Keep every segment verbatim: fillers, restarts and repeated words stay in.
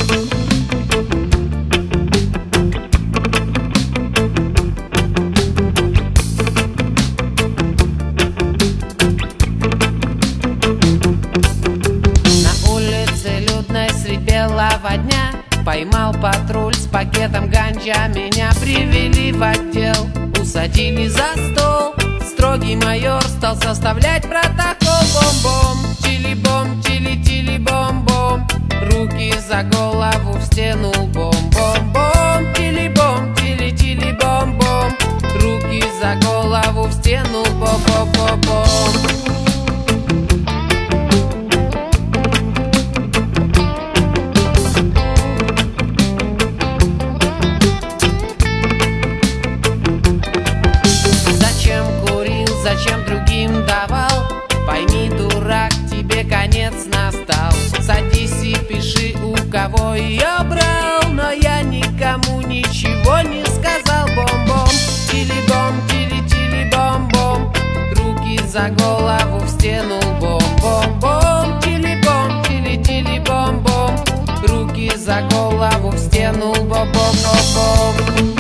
Дня поймал патруль с пакетом ганджа. Меня привели в отдел, усадили за стол. Строгий майор стал составлять протокол. Бом-бом, чили-бом, чили-чили-бом-бом. Руки за голову в стену. Бом-бом-бом, чили-бом, чили-чили-бом-бом. Руки за голову в стену. Бом-бом-бом-бом. Зачем другим давал? Пойми, дурак, тебе конец настал. Садись и пиши, у кого ее брал. Но я никому ничего не сказал. Бом-бом, чили-бом, чили-чили-бом-бом. Руки за голову в стену. Бом-бом-бом, чили-бом, чили-чили-бом-бом. Руки за голову в стену. Бом-бом-бом-бом.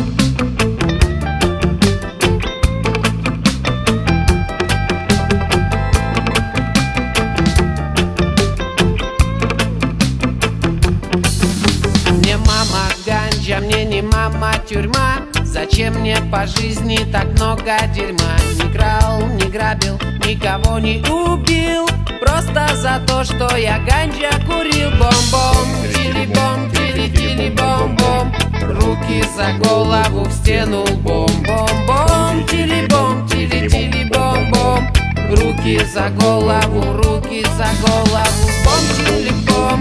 Мне не мама тюрьма. Зачем мне по жизни так много дерьма? Не крал, не грабил, никого не убил. Просто за то, что я ганджа курил. Бом-бом, чили-бом, чили-чили-бом-бом. Руки за голову в стену. Бом-бом-бом, чили-бом, чили-чили-бом-бом. Руки за голову, руки за голову. Бом-чили-бом,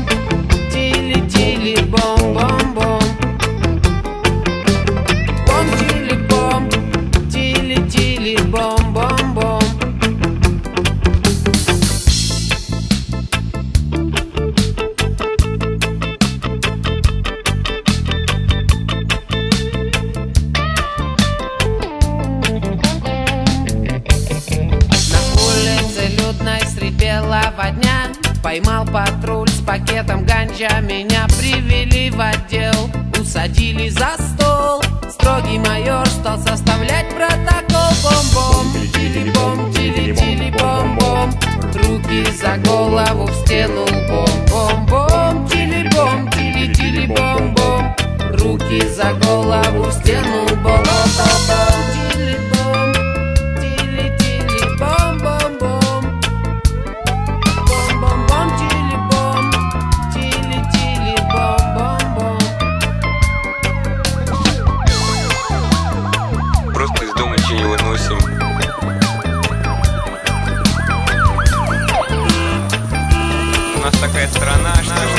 чили-чили-бом-бом-бом. Бом-бом-бом. На улице людной средь белого дня поймал патруль с пакетом ганджа. Меня привели в отдел, усадили за стол. Строгий майор стал составлять протокол. Бом-бом, чили-бом, чили-чили-бом-бом. Руки за голову в стену. Бом-бом-бом, чили-бом, чили-чили-бом-бом. Руки за голову в стену. Бом-бом-бом, чили-бом, чили-чили-бом-бом-бом. Бом-бом-бом, чили-бом, чили-чили-бом-бом-бом. Просто из дома ничего не выносим. У нас такая страна, что